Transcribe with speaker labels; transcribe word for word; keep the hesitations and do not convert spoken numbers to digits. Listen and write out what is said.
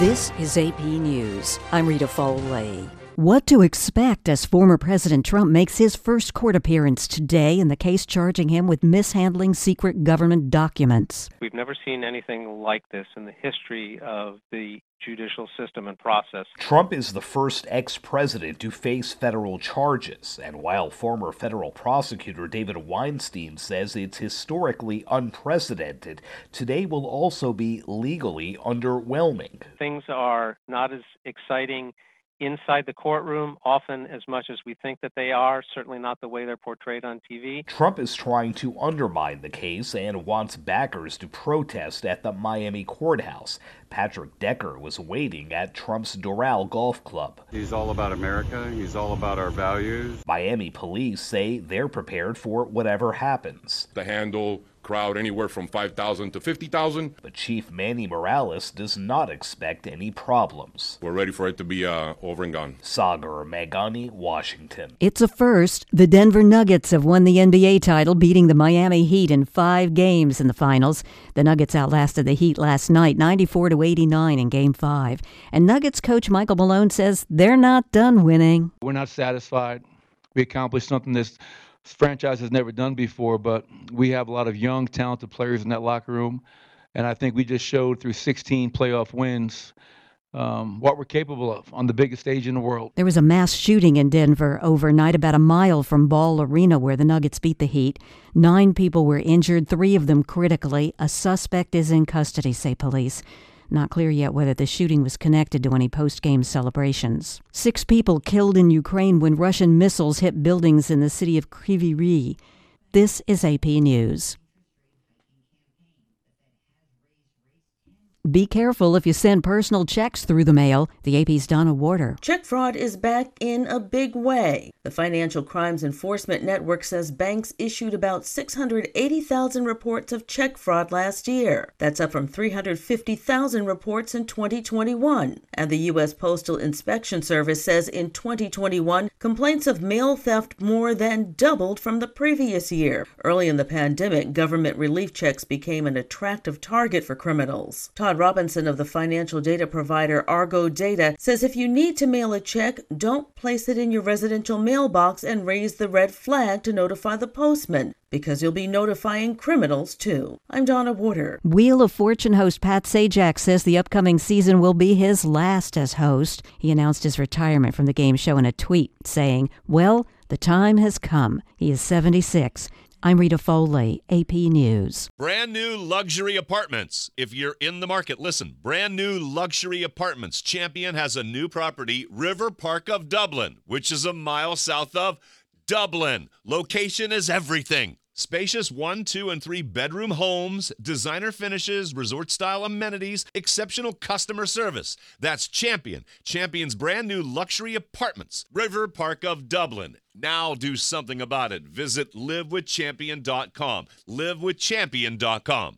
Speaker 1: This is A P News. I'm Rita Foley. What to expect as former President Trump makes his first court appearance today in the case charging him with mishandling secret government documents.
Speaker 2: We've never seen anything like this in the history of the judicial system and process.
Speaker 3: Trump is the first ex-president to face federal charges, and while former federal prosecutor David Weinstein says it's historically unprecedented, today will also be legally underwhelming.
Speaker 2: Things are not as exciting inside the courtroom, often as much as we think that they are, certainly not the way they're portrayed on T V.
Speaker 3: Trump is trying to undermine the case and wants backers to protest at the Miami courthouse. Patrick Decker was waiting at Trump's Doral Golf Club.
Speaker 4: He's all about America. He's all about our values.
Speaker 3: Miami police say they're prepared for whatever happens.
Speaker 5: To handle crowd anywhere from five thousand to fifty thousand.
Speaker 3: But Chief Manny Morales does not expect any problems.
Speaker 5: We're ready for it to be uh, over and gone.
Speaker 3: Sagar Meghani, Washington.
Speaker 1: It's a first. The Denver Nuggets have won the N B A title, beating the Miami Heat in five games in the finals. The Nuggets outlasted the Heat last night, ninety-four to eighty-nine in Game five. And Nuggets coach Michael Malone says they're not done winning.
Speaker 6: We're not satisfied. We accomplished something this franchise has never done before, but we have a lot of young, talented players in that locker room, and I think we just showed through sixteen playoff wins um, what we're capable of on the biggest stage in the world.
Speaker 1: There was a mass shooting in Denver overnight about a mile from Ball Arena where the Nuggets beat the Heat. Nine people were injured, three of them critically. A suspect is in custody, say police. Not clear yet whether the shooting was connected to any post-game celebrations. Six people killed in Ukraine when Russian missiles hit buildings in the city of Kryvyi Rih. This is A P News. Be careful if you send personal checks through the mail. The A P's Donna Warder.
Speaker 7: Check fraud is back in a big way. The Financial Crimes Enforcement Network says banks issued about six hundred eighty thousand reports of check fraud last year. That's up from three hundred fifty thousand reports in twenty twenty-one. And the U S Postal Inspection Service says in twenty twenty-one, complaints of mail theft more than doubled from the previous year. Early in the pandemic, government relief checks became an attractive target for criminals. Todd Robinson of the financial data provider Argo Data says if you need to mail a check, don't place it in your residential mailbox and raise the red flag to notify the postman, because you'll be notifying criminals too. I'm Donna Warder.
Speaker 1: Wheel of Fortune host Pat Sajak says the upcoming season will be his last as host. He announced his retirement from the game show in a tweet, saying, "Well, the time has come." He is seventy-six. I'm Rita Foley, A P News.
Speaker 8: Brand new luxury apartments. If you're in the market, listen. Brand new luxury apartments. Champion has a new property, River Park of Dublin, which is a mile south of Dublin. Location is everything. Spacious one, two, and three bedroom homes, designer finishes, resort-style amenities, exceptional customer service. That's Champion. Champion's brand new luxury apartments, River Park of Dublin. Now do something about it. Visit live with champion dot com. live with champion dot com.